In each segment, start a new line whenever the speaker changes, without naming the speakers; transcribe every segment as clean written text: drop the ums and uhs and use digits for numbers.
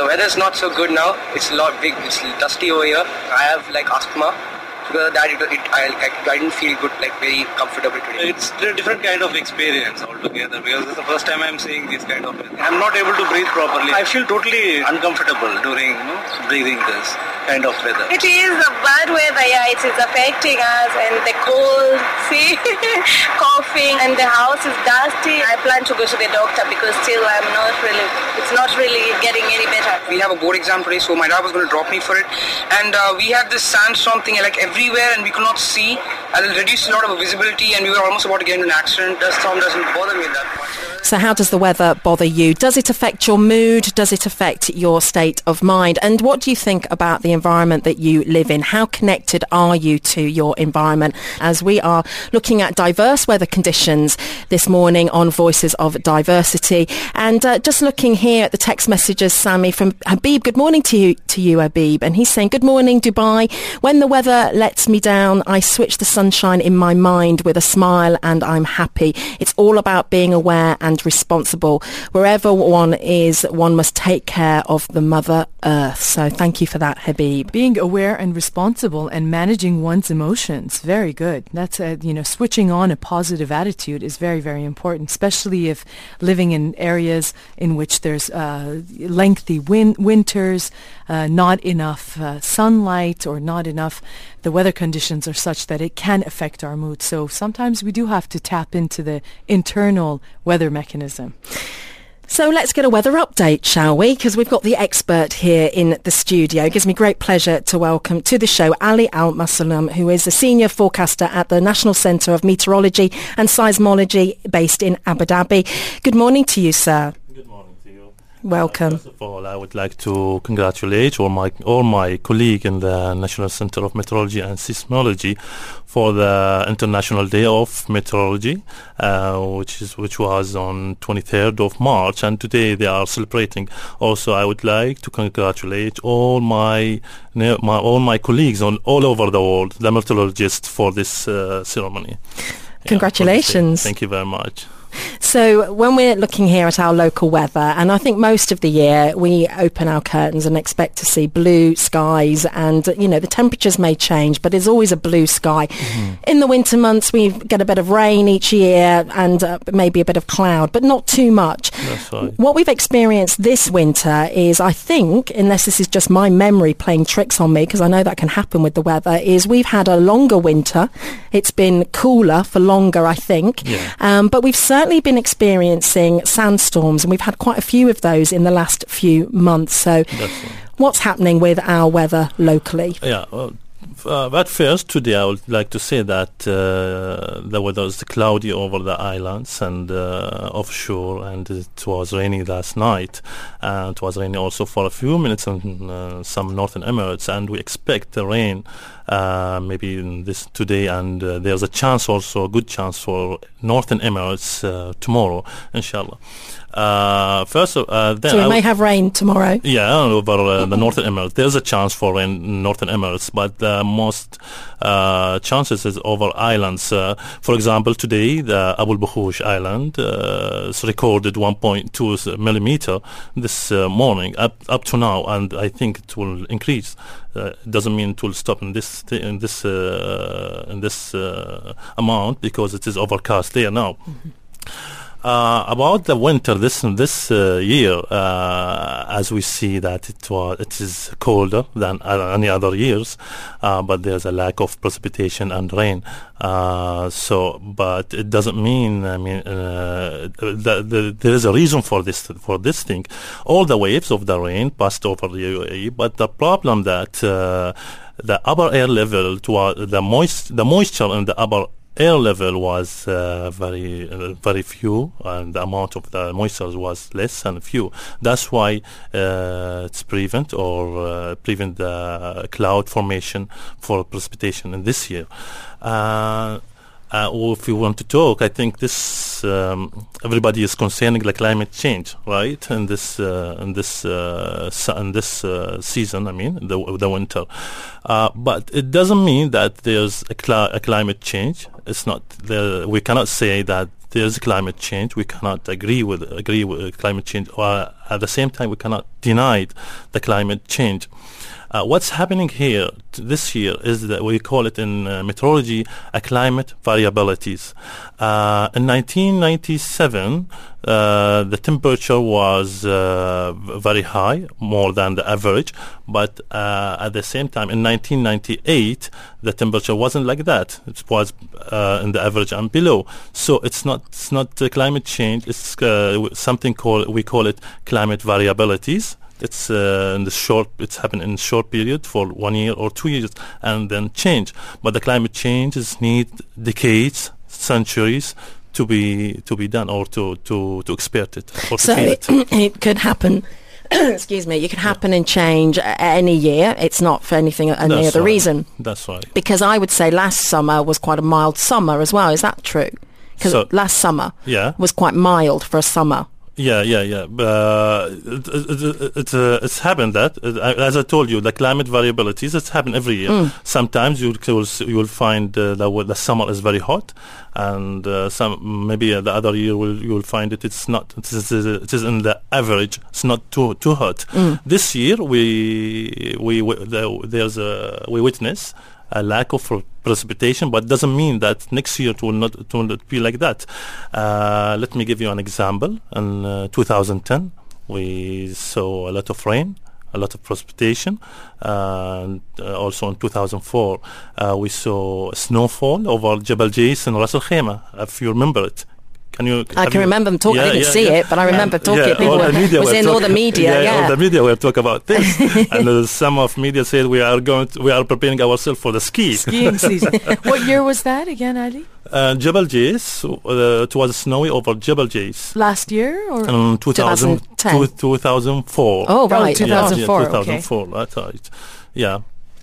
weather's not so good now. It's a lot big. It's dusty over here. I have asthma. Because of that, I didn't feel good, very comfortable today.
It's a different kind of experience altogether because it's the first time I'm seeing this kind of weather. I'm not able to breathe properly. I feel totally uncomfortable during breathing this kind of weather.
It is a bad weather, yeah. It is affecting us, and the cold, coughing, and the house is dusty. I plan to go to the doctor because still it's not really getting any better.
We have a board exam today, so my dad was going to drop me for it, and we had this sandstorm thing everywhere, and we could not see, and it reduced a lot of visibility, and we were almost about to get into an accident. The storm doesn't bother me that much.
So how does the weather bother you? Does it affect your mood? Does it affect your state of mind? And what do you think about the environment that you live in? How connected are you to your environment? As we are looking at diverse weather conditions this morning on Voices of Diversity. And just looking here at the text messages, Sammy, from Habib. Good morning to you, Habib. And he's saying, good morning, Dubai. When the weather lets me down, I switch the sunshine in my mind with a smile and I'm happy. It's all about being aware and responsible. Wherever one is, one must take care of the Mother Earth. So thank you for that, Habib.
Being aware and responsible and managing one's emotions. Very good. That's switching on a positive attitude is very, very important, especially if living in areas in which there's lengthy winters, not enough sunlight, or not enough, the weather conditions are such that it can affect our mood. So sometimes we do have to tap into the internal weather mechanism.
So let's get a weather update, shall we? Because we've got the expert here in the studio. It gives me great pleasure to welcome to the show Ali Al-Musallam, who is a senior forecaster at the National Centre of Meteorology and Seismology based in Abu Dhabi. Good morning to you, sir.
Good morning to you.
Welcome.
First of all, I would like to congratulate all my colleagues in the National Centre of Meteorology and Seismology for the International Day of Meteorology, which was on 23rd of March, and today they are celebrating. Also, I would like to congratulate all my colleagues all over the world, the meteorologists, for this ceremony.
Congratulations.
Thank you very much.
So when we're looking here at our local weather, and I think most of the year we open our curtains and expect to see blue skies, and the temperatures may change, but there's always a blue sky. Mm-hmm. In the winter months we get a bit of rain each year and maybe a bit of cloud, but not too much.
That's right.
What we've experienced this winter is, I think, unless this is just my memory playing tricks on me, because I know that can happen with the weather, is we've had a longer winter. It's been cooler for longer, I think.
Yeah.
But we've certainly been experiencing sandstorms, and we've had quite a few of those in the last few months. So what's happening with our weather locally?
Yeah, at first, today I would like to say that the weather is cloudy over the islands and offshore, and it was raining last night. It was raining also for a few minutes in some northern Emirates, and we expect the rain maybe in this today, and there's a good chance for northern Emirates tomorrow, inshallah. So
we may have rain tomorrow.
Yeah, over the northern Emirates. There's a chance for rain in northern Emirates, but the most chances is over islands. For example, today the Abu Bakoush Island recorded 1.2 millimeter this morning up to now, and I think it will increase. Doesn't mean it will stop in this amount, because it is overcast there now. Mm-hmm. About the winter this year, as we see that it is colder than any other years, but there's a lack of precipitation and rain. But it doesn't mean. There is a reason for this thing. All the waves of the rain passed over the UAE, but the problem that the upper air level, the moisture in the upper air level was very few, and the amount of the moisture was less and few. That's why it's prevent the cloud formation for precipitation in this year. If you want to talk, I think this everybody is concerning the climate change, right? In this season, I mean the winter, but it doesn't mean that there's a climate change. It's not. We cannot say that there's climate change. We cannot agree with climate change at the same time, we cannot deny the climate change. What's happening here this year is that we call it in meteorology a climate variabilities. In 1997, the temperature was very high, more than the average, but at the same time, in 1998, the temperature wasn't like that. It was in the average and below. So it's not climate change. It's something we call it climate variabilities. It's it's happened in short period for 1 year or 2 years and then change. But the climate changes need decades, centuries to be done or to expert it or to
so
feel it.
it could happen. Excuse me. It could happen and change any year. It's not for any other reason.
That's right.
Because I would say last summer was quite a mild summer as well. Is that true? Because last summer was quite mild for a summer.
Yeah. It's happened that, as I told you, the climate variabilities, it's happened every year. Sometimes you will find the summer is very hot, and maybe the other year you will find it's not. It is in the average. It's not too hot. This year we witness a lack of precipitation, but doesn't mean that next year it will not be like that. Let me give you an example. In 2010, we saw a lot of rain, a lot of precipitation, and also in 2004, we saw snowfall over Jebel Jais and Ras Al Khaimah, if you remember it.
I can remember them talking. I didn't see it, but I remember talking. People was in all the media.
All the media were talking about this, and some of media said we are preparing ourselves for the
skiing season. What year was that again, Ali?
Jebel Jais. It was snowy over Jebel Jais.
Last year or
2010? 2004.
Oh right,
2004.
2004. That's right. Yeah.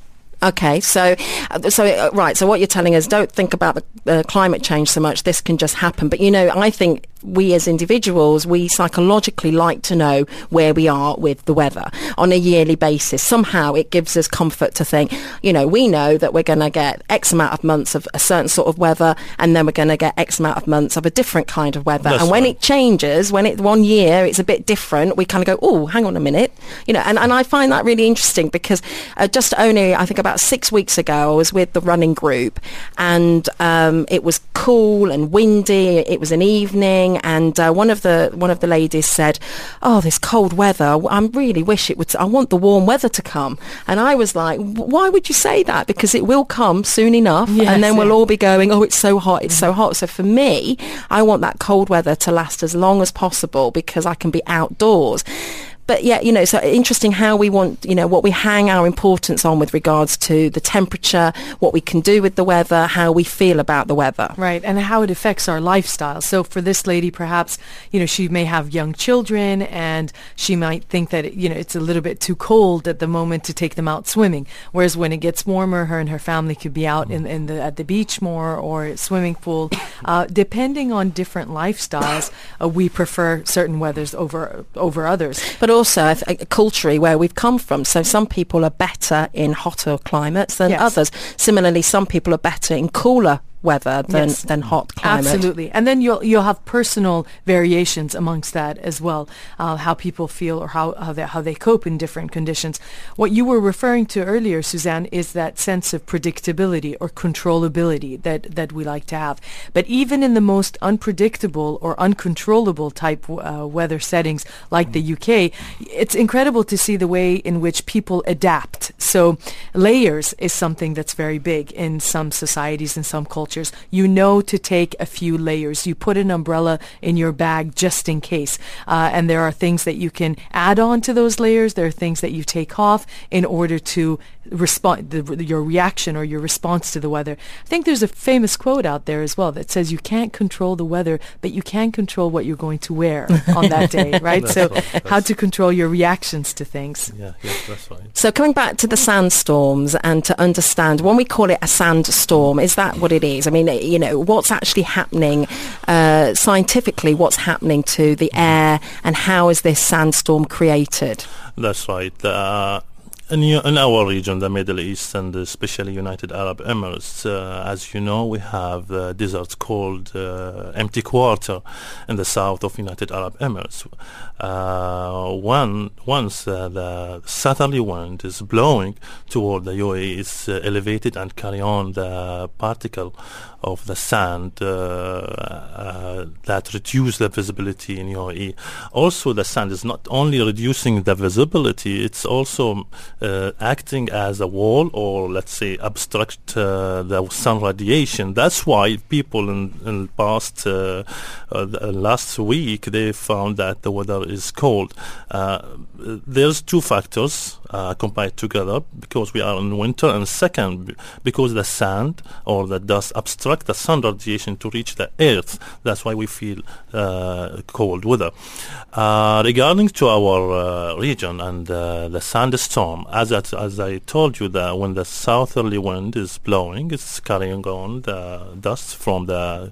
Okay, so what you're telling us, don't think about the climate change so much. This can just happen. But, I think we as individuals, we psychologically like to know where we are with the weather on a yearly basis. Somehow it gives us comfort to think, we know that we're going to get X amount of months of a certain sort of weather, and then we're going to get X amount of months of a different kind of weather.
That's
and when
right.
it changes, when 1 year it's a bit different, we kind of go, oh, hang on a minute. And I find that really interesting because just only, I think about 6 weeks ago, I was with the running group, and it was cool and windy. It was an evening, and one of the ladies said, "Oh, this cold weather. I really wish it would. I want the warm weather to come." And I was like, "Why would you say that? Because it will come soon enough, and then we'll all be going, oh, it's so hot, it's so hot." So for me, I want that cold weather to last as long as possible because I can be outdoors. But yeah, so interesting how we want, what we hang our importance on with regards to the temperature, what we can do with the weather, how we feel about the weather.
Right, and how it affects our lifestyle. So for this lady, perhaps, she may have young children and she might think that, it's a little bit too cold at the moment to take them out swimming. Whereas when it gets warmer, her and her family could be out at the beach more or swimming pool. Depending on different lifestyles, we prefer certain weathers over others.
But also culturally where we've come from. So some people are better in hotter climates than others. Similarly, some people are better in cooler weather than hot climate.
Absolutely. And then you'll have personal variations amongst that as well, how people feel or how they cope in different conditions. What you were referring to earlier, Suzanne, is that sense of predictability or controllability that we like to have. But even in the most unpredictable or uncontrollable type weather settings like the UK, it's incredible to see the way in which people adapt. So layers is something that's very big in some societies, in some cultures. To take a few layers. You put an umbrella in your bag just in case. And there are things that you can add on to those layers. There are things that you take off in order to respond, your reaction or your response to the weather. I think there's a famous quote out there as well that says you can't control the weather, but you can control what you're going to wear on that day, right? So how to control your reactions to things.
Yeah, that's right.
So coming back to the sandstorms and to understand, when we call it a sandstorm, is that what it is? I mean, what's actually happening scientifically, what's happening to the air and how is this sandstorm created?
That's right. in our region, the Middle East, and especially United Arab Emirates, as you know, we have deserts called Empty Quarter in the south of United Arab Emirates. Once the southerly wind is blowing toward the UAE, it's elevated and carry on the particle of the sand that reduce the visibility in UAE. Also, the sand is not only reducing the visibility, it's also acting as a wall, or let's say obstruct the sun radiation. That's why people in the past last week, they found that the weather is cold. There's two factors combined together, because we are in winter, and second, because the sand or the dust obstruct the sun radiation to reach the earth. That's why we feel cold weather. Regarding to our region and the sandstorm, as I told you, that when the southerly wind is blowing, it's carrying on the dust from the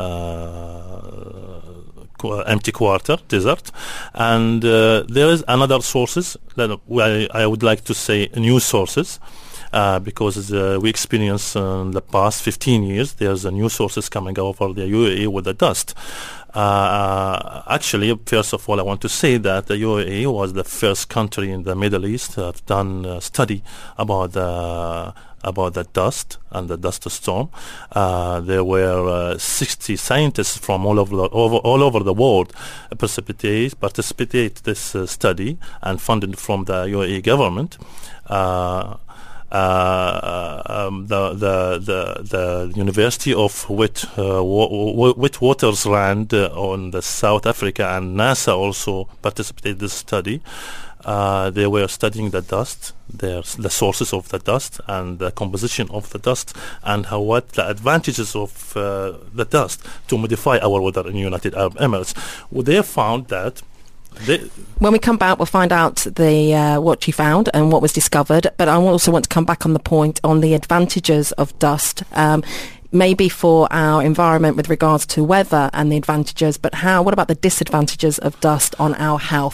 Empty Quarter desert, and there is another sources that I would like to say new sources. Because we experience in the past 15 years, there's a new sources coming over the UAE with the dust. Actually, first of all, I want to say that the UAE was the first country in the Middle East to have done a study about the dust and the dust storm. There were 60 scientists from all over the world participate this study, and funded from the UAE government. The University of Witwatersrand on the South Africa, and NASA also participated in this study. They were studying the dust, the sources of the dust, and the composition of the dust, and what the advantages of the dust to modify our weather in United Arab Emirates. Well, they found that
when we come back, we'll find out what you found and what was discovered. But I also want to come back on the point on the advantages of dust, maybe for our environment with regards to weather and the advantages. But what about the disadvantages of dust on our health?